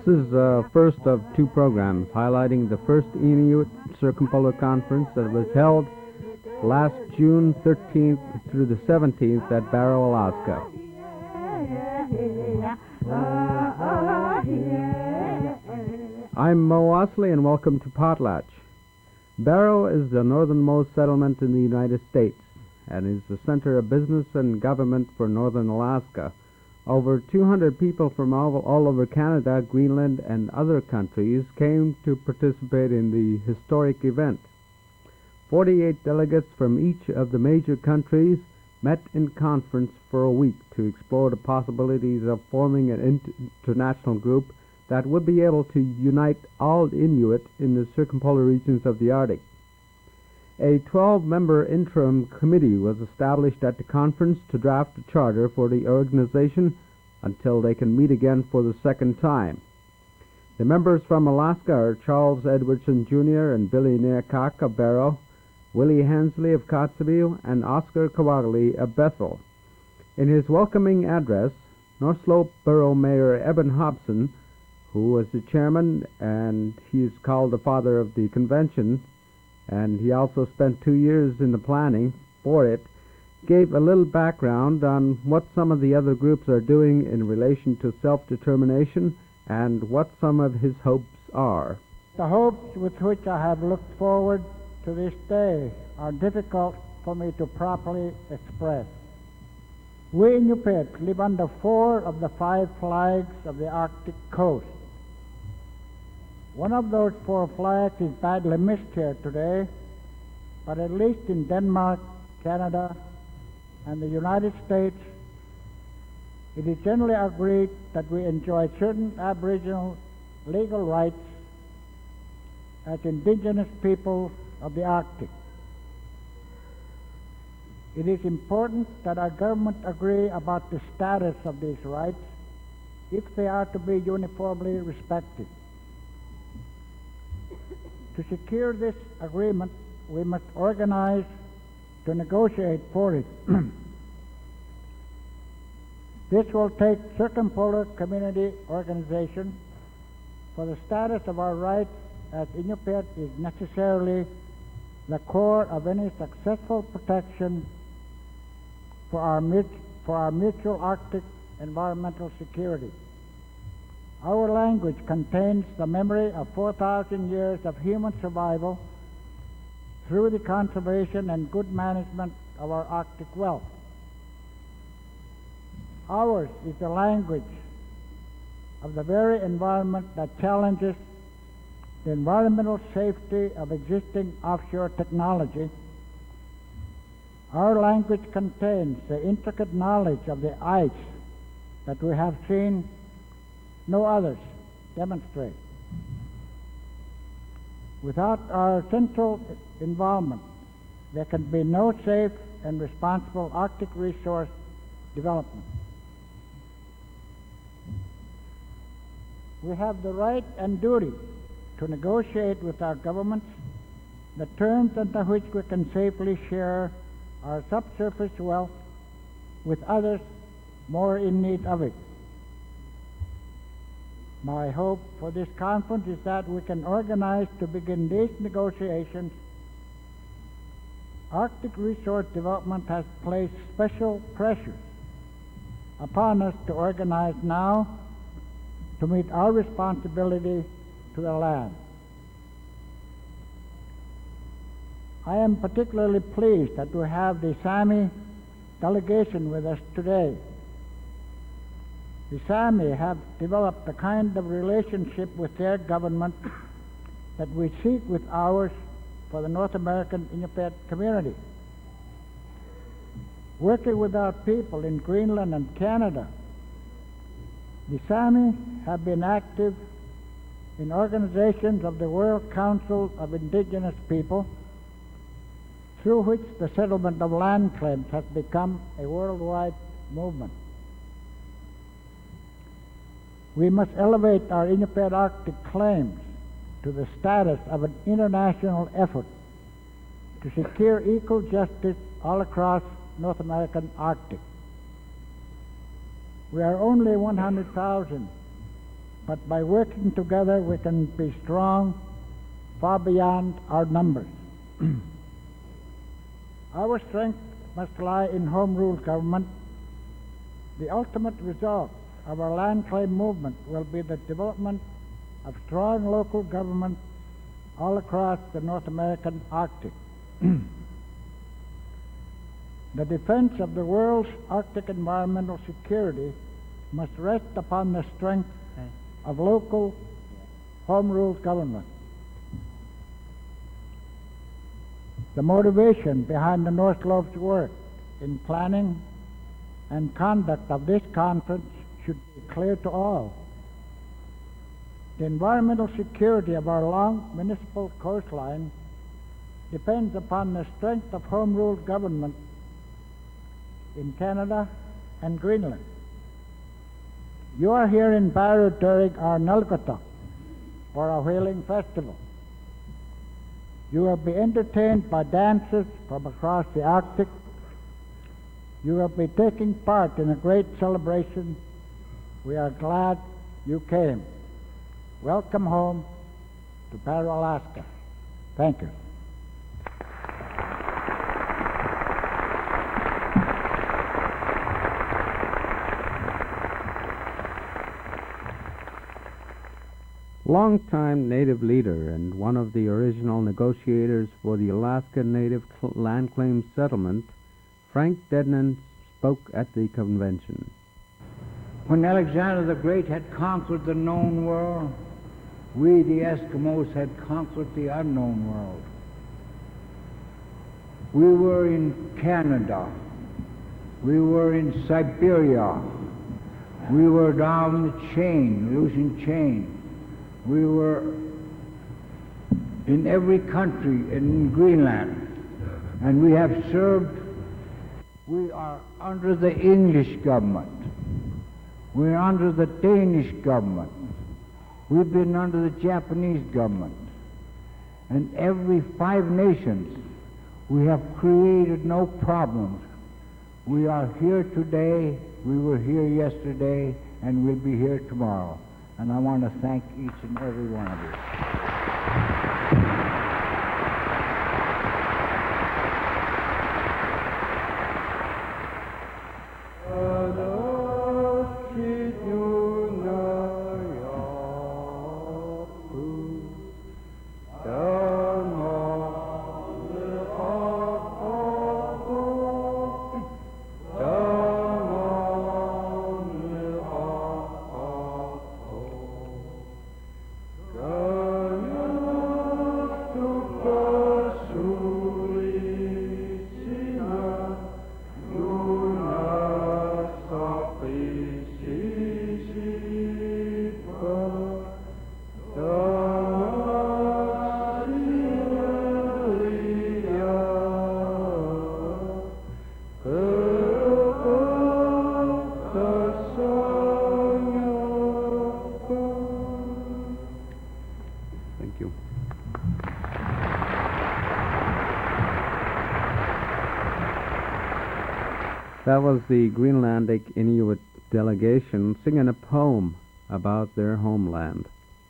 is the first of two programs highlighting the first Inuit Circumpolar Conference that was held last June 13th through the 17th at Barrow, Alaska. I'm Mo Osley and welcome to Potlatch. Barrow is the northernmost settlement in the United States and is the center of business and government for northern Alaska. Over 200 people from all over Canada, Greenland, and other countries came to participate in the historic event. 48 delegates from each of the major countries met in conference for a week to explore the possibilities of forming an international group that would be able to unite all Inuit in the circumpolar regions of the Arctic. A 12-member interim committee was established at the conference to draft a charter for the organization until they can meet again for the second time. The members from Alaska are Charles Edwardson Jr. and Billy Neakak of Barrow, Willie Hensley of Kotzebue, and Oscar Kawagli of Bethel. In his welcoming address, North Slope Borough Mayor Eben Hobson, who was the chairman, and he is called the father of the convention, and he also spent 2 years in the planning for it, gave a little background on what some of the other groups are doing in relation to self-determination and what some of his hopes are. The hopes with which I have looked forward to this day are difficult for me to properly express. We Inupiat live under 4 of the 5 flags of the Arctic coast. One of those 4 flags is badly missed here today, but at least in Denmark, Canada, and the United States, it is generally agreed that we enjoy certain Aboriginal legal rights as indigenous people of the Arctic. It is important that our government agree about the status of these rights if they are to be uniformly respected. To secure this agreement, we must organize to negotiate for it. This will take circumpolar community organization, for the status of our rights as Inupiat is necessarily the core of any successful protection for our mutual Arctic environmental security. Our language contains the memory of 4,000 years of human survival through the conservation and good management of our Arctic wealth. Ours is the language of the very environment that challenges the environmental safety of existing offshore technology. Our language contains the intricate knowledge of the ice that we have seen no others demonstrate. Without our central involvement, there can be no safe and responsible Arctic resource development. We have the right and duty to negotiate with our governments the terms under which we can safely share our subsurface wealth with others more in need of it. My hope for this conference is that we can organize to begin these negotiations. Arctic resource development has placed special pressure upon us to organize now to meet our responsibility to the land. I am particularly pleased that we have the Sami delegation with us today. The Sami have developed the kind of relationship with their government that we seek with ours for the North American Inupiat community. Working with our people in Greenland and Canada, the Sami have been active in organizations of the World Council of Indigenous People, through which the settlement of land claims has become a worldwide movement. We must elevate our Inupiat Arctic claims to the status of an international effort to secure equal justice all across North American Arctic. We are only 100,000 but by working together we can be strong far beyond our numbers. Our strength must lie in home rule government. The ultimate result of our land claim movement will be the development of strong local government all across the North American Arctic. The defense of the world's Arctic environmental security must rest upon the strength of local home rule government. The motivation behind the North Slope's work in planning and conduct of this conference should be clear to all. The environmental security of our long municipal coastline depends upon the strength of home rule government in Canada and Greenland. You are here in Barrow during our Nulgatuk, or our whaling festival. You will be entertained by dancers from across the Arctic. You will be taking part in a great celebration. We are glad you came. Welcome home to Barrow, Alaska. Thank you. Longtime Native leader and one of the original negotiators for the Alaska Native Land Claim Settlement, Frank Dednan spoke at the convention. When Alexander the Great had conquered the known world, we, the Eskimos, had conquered the unknown world. We were in Canada. We were in Siberia. We were down the chain, Aleutian chain. We were in every country in Greenland, and we have served. We are under the English government. We're under the Danish government. We've been under the Japanese government. And every 5 nations, we have created no problems. We are here today, we were here yesterday, and we'll be here tomorrow. And I want to thank each and every one of you. That was the Greenlandic Inuit delegation singing a poem about their homeland.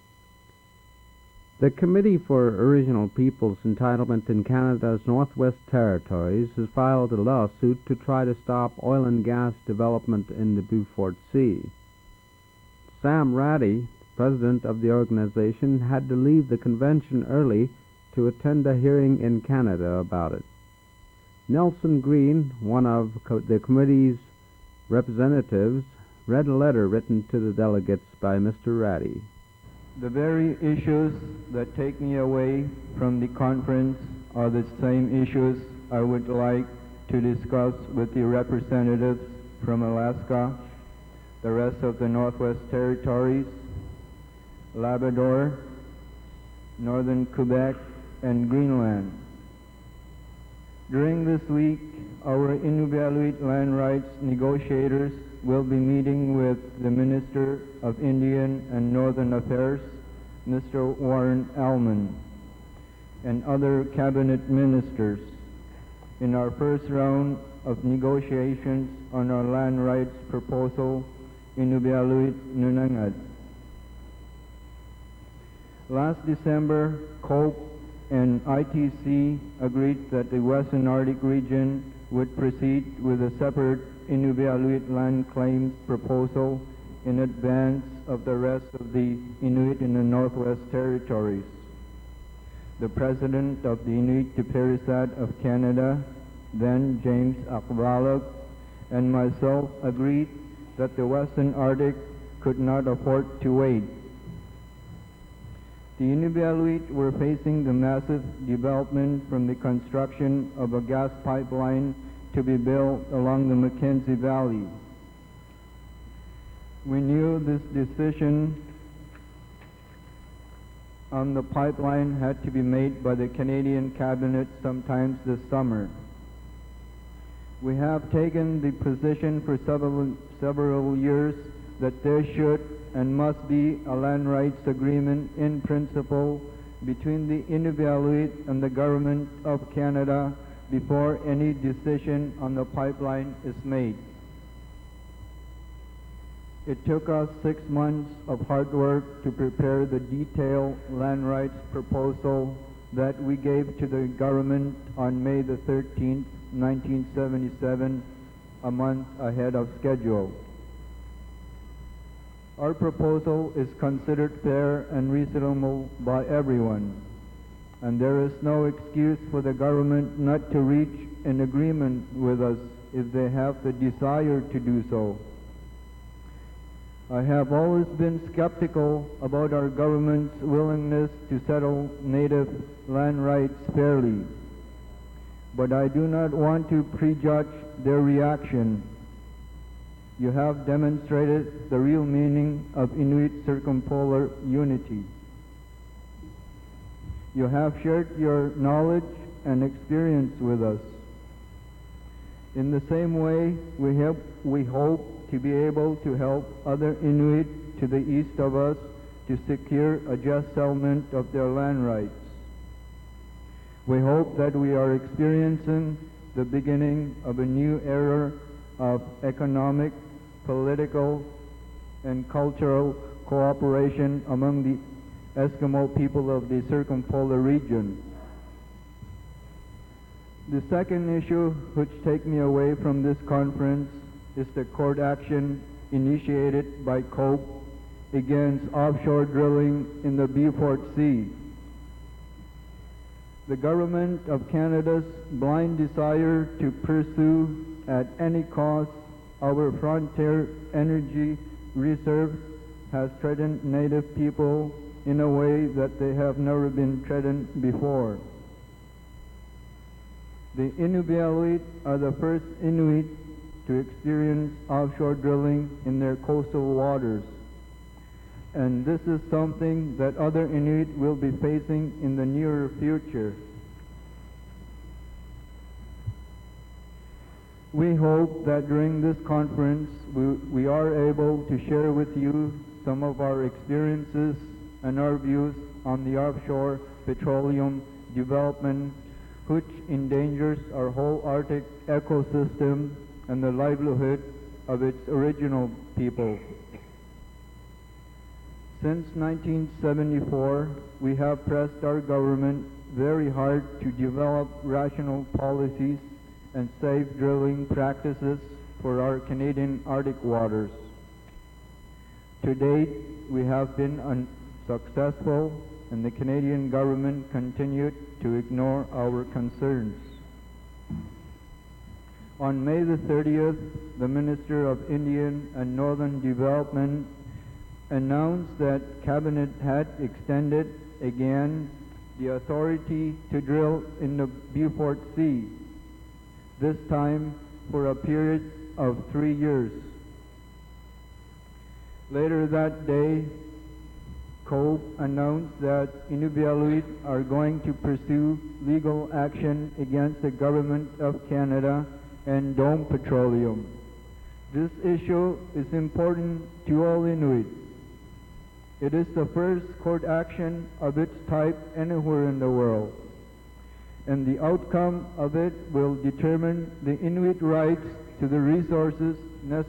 The Committee for Original Peoples Entitlement in Canada's Northwest Territories has filed a lawsuit to try to stop oil and gas development in the Beaufort Sea. Sam Ratty, president of the organization, had to leave the convention early to attend a hearing in Canada about it. Nelson Green, one of the committee's representatives, read a letter written to the delegates by Mr. Ratty. The very issues that take me away from the conference are the same issues I would like to discuss with the representatives from Alaska, the rest of the Northwest Territories, Labrador, Northern Quebec, and Greenland. During this week, our Inuvialuit land rights negotiators will be meeting with the Minister of Indian and Northern Affairs, Mr. Warren Allman, and other cabinet ministers in our first round of negotiations on our land rights proposal, Inuvialuit Nunangad. Last December, COPE and ITC agreed that the Western Arctic region would proceed with a separate Inuvialuit land claims proposal in advance of the rest of the Inuit in the Northwest Territories. The President of the Inuit Teperiksat of Canada, then James Akvalog, and myself agreed that the Western Arctic could not afford to wait. The Inuvialuit were facing the massive development from the construction of a gas pipeline to be built along the Mackenzie Valley. We knew this decision on the pipeline had to be made by the Canadian Cabinet sometimes this summer. We have taken the position for several years that there should and must be a land rights agreement in principle between the Inuvialuit and the Government of Canada before any decision on the pipeline is made. It took us 6 months of hard work to prepare the detailed land rights proposal that we gave to the government on May the 13th, 1977, a month ahead of schedule. Our proposal is considered fair and reasonable by everyone, and there is no excuse for the government not to reach an agreement with us if they have the desire to do so. I have always been skeptical about our government's willingness to settle native land rights fairly, but I do not want to prejudge their reaction. You have demonstrated the real meaning of Inuit circumpolar unity. You have shared your knowledge and experience with us. In the same way, we hope to be able to help other Inuit to the east of us to secure a just settlement of their land rights. We hope that we are experiencing the beginning of a new era of economic, political, and cultural cooperation among the Eskimo people of the circumpolar region. The second issue which takes me away from this conference is the court action initiated by COPE against offshore drilling in the Beaufort Sea. The Government of Canada's blind desire to pursue at any cost our frontier energy reserves has threatened Native people in a way that they have never been threatened before. The Inuvialuit are the first Inuit to experience offshore drilling in their coastal waters, and this is something that other Inuit will be facing in the near future. We hope that during this conference we are able to share with you some of our experiences and our views on the offshore petroleum development, which endangers our whole Arctic ecosystem and the livelihood of its original people. Since 1974, we have pressed our government very hard to develop rational policies and safe drilling practices for our Canadian Arctic waters. To date, we have been unsuccessful, and the Canadian government continued to ignore our concerns. On May the 30th, the Minister of Indian and Northern Development announced that Cabinet had extended again the authority to drill in the Beaufort Sea, this time for a period of 3 years. Later that day, COPE announced that Inuvialuit are going to pursue legal action against the Government of Canada and Dome Petroleum. This issue is important to all Inuit. It is the first court action of its type anywhere in the world, and the outcome of it will determine the Inuit rights to the resources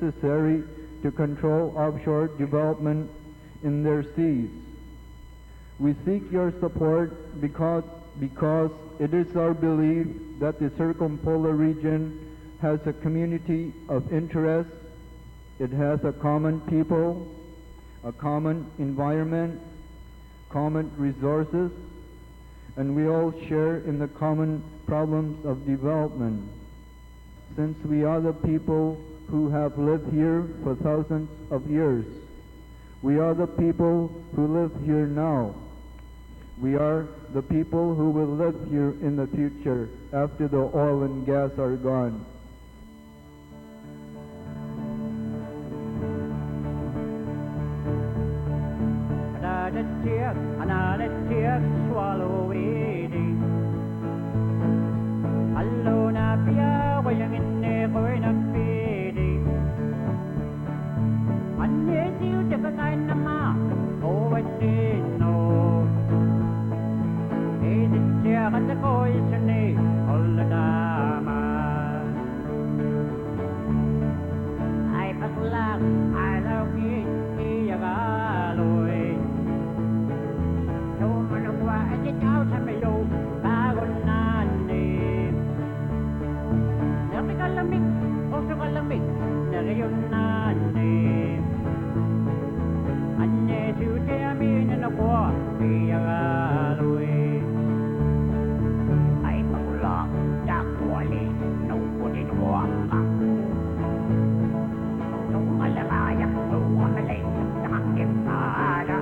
necessary to control offshore development in their seas. We seek your support because it is our belief that the circumpolar region has a community of interest. It has a common people, a common environment, common resources, and we all share in the common problems of development. Since we are the people who have lived here for thousands of years, we are the people who live here now. We are the people who will live here in the future after the oil and gas are gone. Another tear swallow it. Alone up here, waiting in there for an feeding. And yet you take a kind of mouth, oh, I didn't know. It's a tear and the voice in it, all the time. I pass laugh, I love you, I love you. Out sa melo, bago na ni. Nabi kalamig, o sa kalamig, na ngayon na ni. Anye sute amin na nakuha, iyagaloy. Ay pagula, dakwali, nukunin mo ang kang. Nung malalayak, uwamali, nakangip na ada.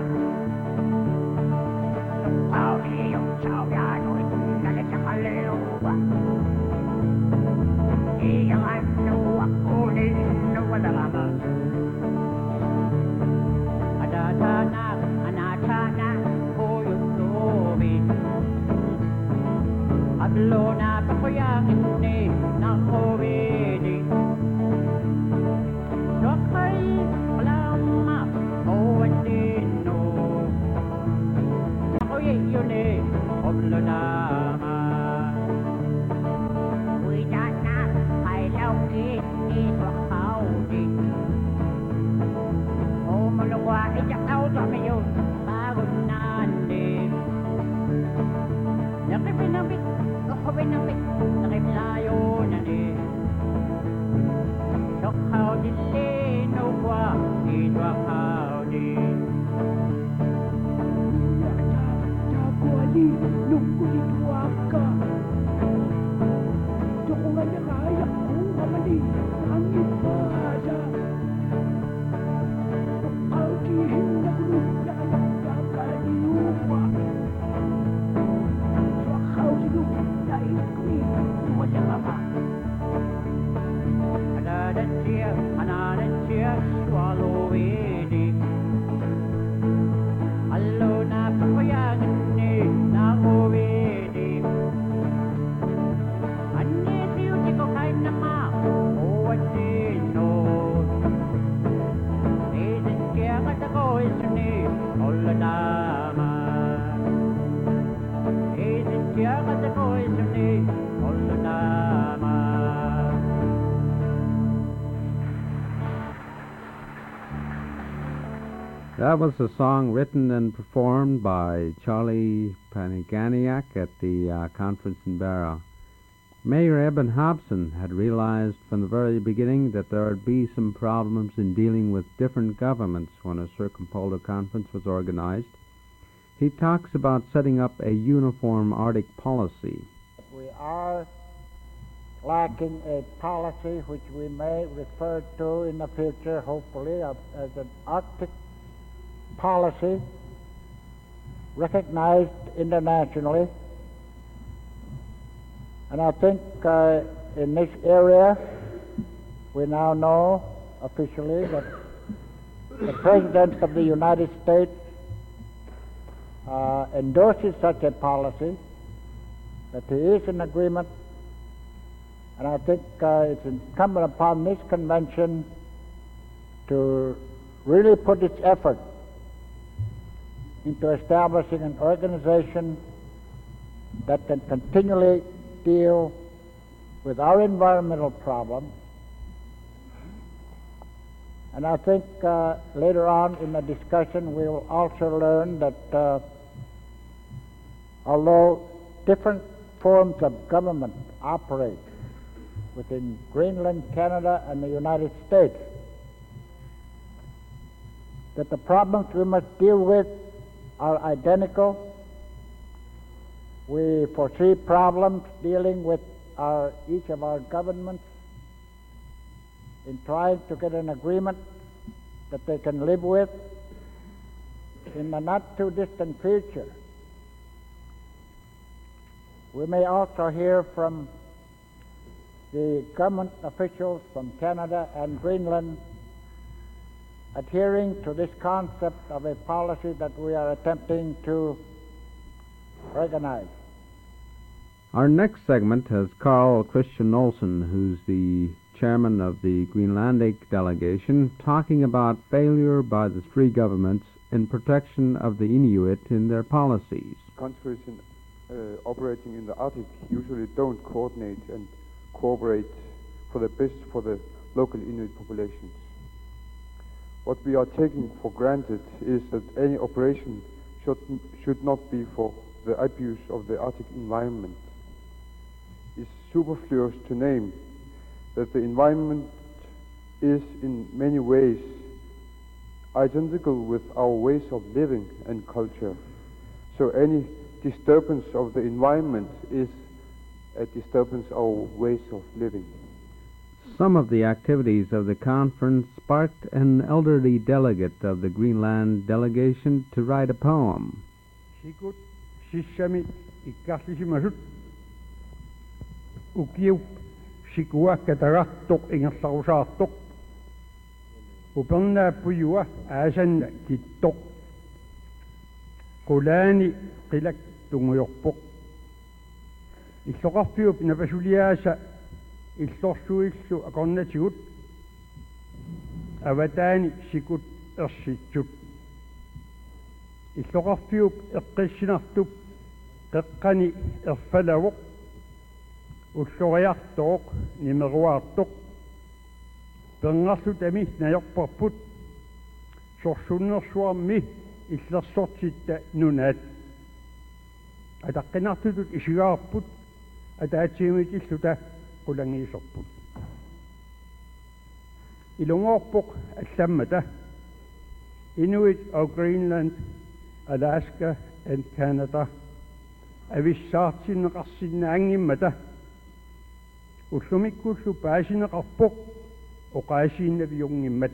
Lona pa ko yang ini na hovedi. Dokay malama o andino. Ako yun oblona ma. We don't know I love it is how it. Oh malwa ikaw sa mayon bago nandi. Nakipinabit Nakapinapit, nakiplayo na ni. Sokhaw dili, no kwa, idwa kaw di. Nakuali, nungkulit waka. Doko nga nakayak kong kamali, ang ipada. Sokhaw dihin na gulong na nagkakaliwa. Sokhaw silong Another tear, swallow it. Alone na papayagan ni na hovedi. Anye siuti ko kain na ma, o andino. Isi kaya katako isuni, ola dama. Isi kaya katako isuni, ola dama. That was a song written and performed by Charlie Paniganiak at the conference in Barrow. Mayor Eben Hobson had realized from the very beginning that there would be some problems in dealing with different governments when a circumpolar conference was organized. He talks about setting up a uniform Arctic policy. We are lacking a policy which we may refer to in the future, hopefully, as an Arctic policy recognized internationally. And I think in this area we now know officially that the President of the United States endorses such a policy, that there is an agreement, and I think it's incumbent upon this convention to really put its effort into establishing an organization that can continually deal with our environmental problems. And I think later on in the discussion we will also learn that Although different forms of government operate within Greenland, Canada, and the United States, that the problems we must deal with are identical. We foresee problems dealing with each of our governments in trying to get an agreement that they can live with in the not too distant future. We may also hear from the government officials from Canada and Greenland adhering to this concept of a policy that we are attempting to organize. Our next segment has Carl Christian Olsen, who's the chairman of the Greenlandic delegation, talking about failure by the three governments in protection of the Inuit in their policies. Countries operating in the Arctic usually don't coordinate and cooperate for the best for the local Inuit populations. What we are taking for granted is that any operation should not be for the abuse of the Arctic environment. It's superfluous to name that the environment is in many ways identical with our ways of living and culture. So any disturbance of the environment is a disturbance of our ways of living. Some of the activities of the conference sparked an elderly delegate of the Greenland delegation to write a poem. Sikut sissami ikkasisimasut ukiu sikua katarattok ingassausaattok uperna puyua aasan kittok qulaani qilak tunguyorpoq illoqarpiup napasuliaasa illorsuillu aqornatigut avataani sikut ersitsut illoqarpiup eqqissinartup qeqqani erfalavoq ulloriartoq nimeruaartoq pengarlu tami najorparput sorsunnersuarmi illersortitta nunaat ataqqinartutut isigaarput ataatsiimit illuta qulangiisorput ilungoorpoq allammata Inuit of Greenland, Alaska and Canada avissaartinneqarsinnaangimmata ullumikkullu paasineqarpoq oqaasiinnaviungimmat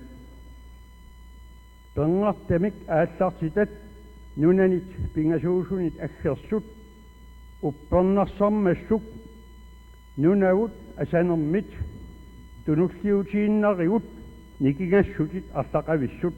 pengartamik aallartitat nunanit pingasuusunit aggersut uppernarsarmassuk nunagut asanermit tunulliutiinnarigut nikigassutit arlaqavissut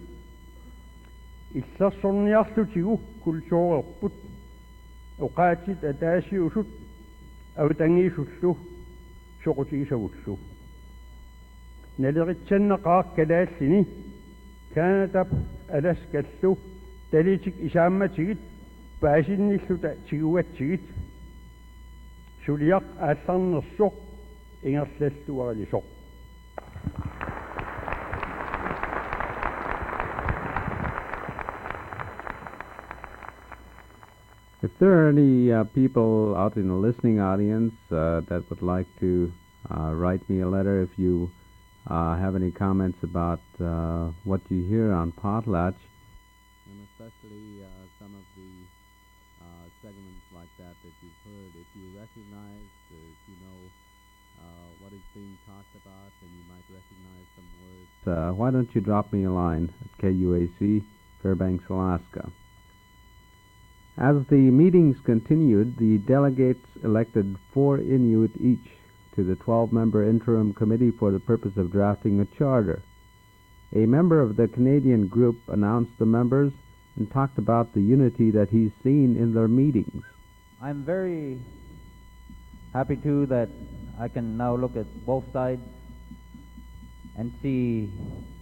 illersorniarlutigu kulsoorerput oqaatit ataasiusut avutangiisullu soqutiisavullu naleritsanneqaar kalaallini Canada Alaskallu talitik isaammatigit paasinilluta tiguatsigit suliaq aallarnersoq ingerlalluaralisoq. If there are any people out in the listening audience that would like to write me a letter, if you have any comments about what you hear on Potlatch, and especially some of the segments like that you've heard, if you recognize, if you know what is being talked about, and you might recognize some words, why don't you drop me a line at KUAC, Fairbanks, Alaska. As the meetings continued, the delegates elected 4 Inuit each to the 12-member interim committee for the purpose of drafting a charter. A member of the Canadian group announced the members and talked about the unity that he's seen in their meetings. I'm very happy too that I can now look at both sides and see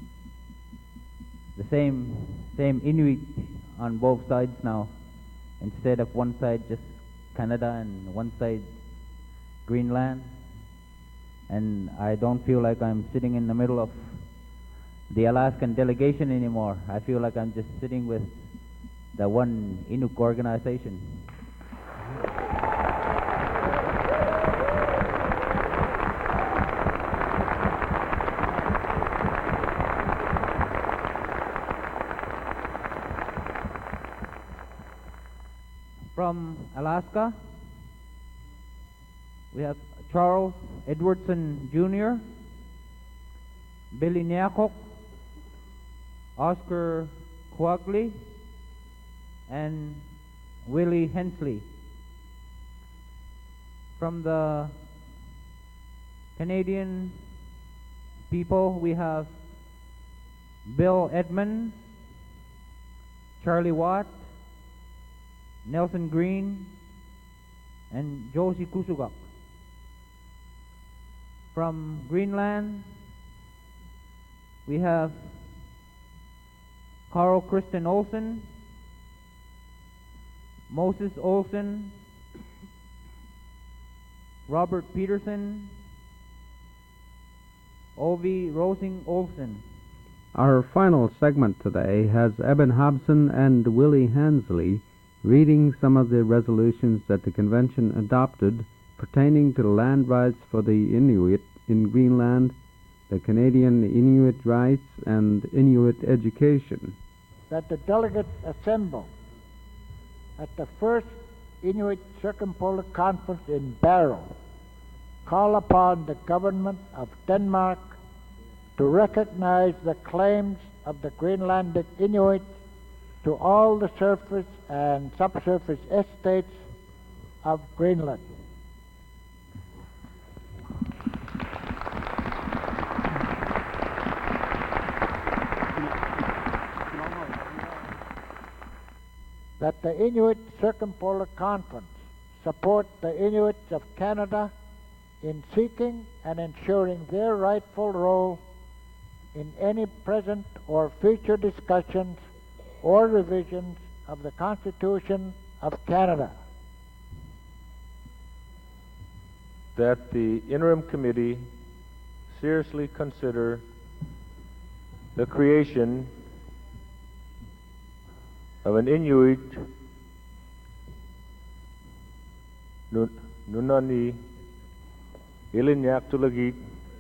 the same Inuit on both sides now, instead of one side just Canada and one side Greenland. And I don't feel like I'm sitting in the middle of the Alaskan delegation anymore. I feel like I'm just sitting with the one Inuk organization. Alaska. We have Charles Edwardson Jr., Billy Nyakok, Oscar Quagley, and Willie Hensley. From the Canadian people, we have Bill Edmond, Charlie Watt, Nelson Green, and Josie Kusugak. From Greenland, we have Carl Kristen Olsen, Moses Olsen, Robert Peterson, Ovi Rosing Olsen. Our final segment today has Eben Hobson and Willie Hensley reading some of the resolutions that the convention adopted pertaining to the land rights for the Inuit in Greenland, the Canadian Inuit rights, and Inuit education. That the delegates assemble at the first Inuit Circumpolar Conference in Barrow call upon the government of Denmark to recognize the claims of the Greenlandic Inuit to all the surface and subsurface estates of Greenland. That the Inuit Circumpolar Conference support the Inuits of Canada in seeking and ensuring their rightful role in any present or future discussions or revisions of the Constitution of Canada. That the interim committee seriously consider the creation of an Inuit Nunani Ilinyak Tulagit,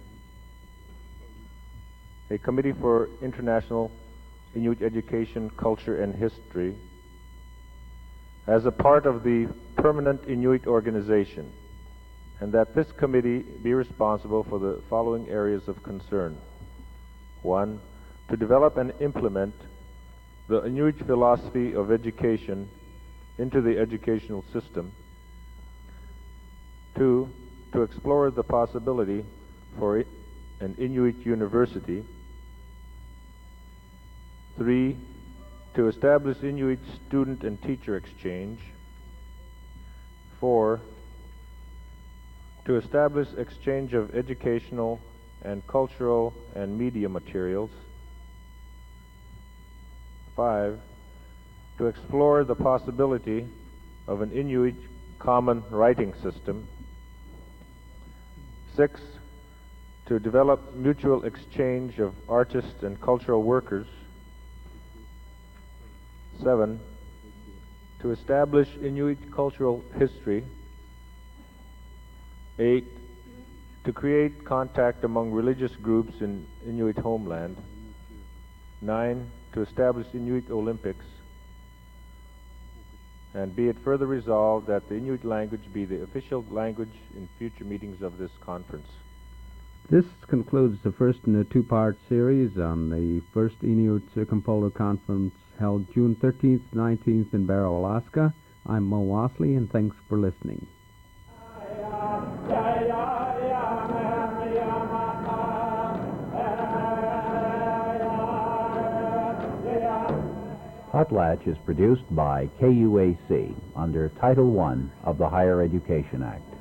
a committee for international Inuit education, culture, and history, as a part of the permanent Inuit organization, and that this committee be responsible for the following areas of concern. 1. To develop and implement the Inuit philosophy of education into the educational system. 2. To explore the possibility for an Inuit university. 3. To establish Inuit student and teacher exchange. 4. To establish exchange of educational and cultural and media materials. 5. To explore the possibility of an Inuit common writing system. 6. To develop mutual exchange of artists and cultural workers. 7. To establish Inuit cultural history. 8. To create contact among religious groups in Inuit homeland. 9. To establish Inuit Olympics. And be it further resolved that the Inuit language be the official language in future meetings of this conference. This concludes the first in a two-part series on the first Inuit Circumpolar Conference held June 13th, 19th in Barrow, Alaska. I'm Mo Wasley, and thanks for listening. Potlatch is produced by KUAC under Title I of the Higher Education Act.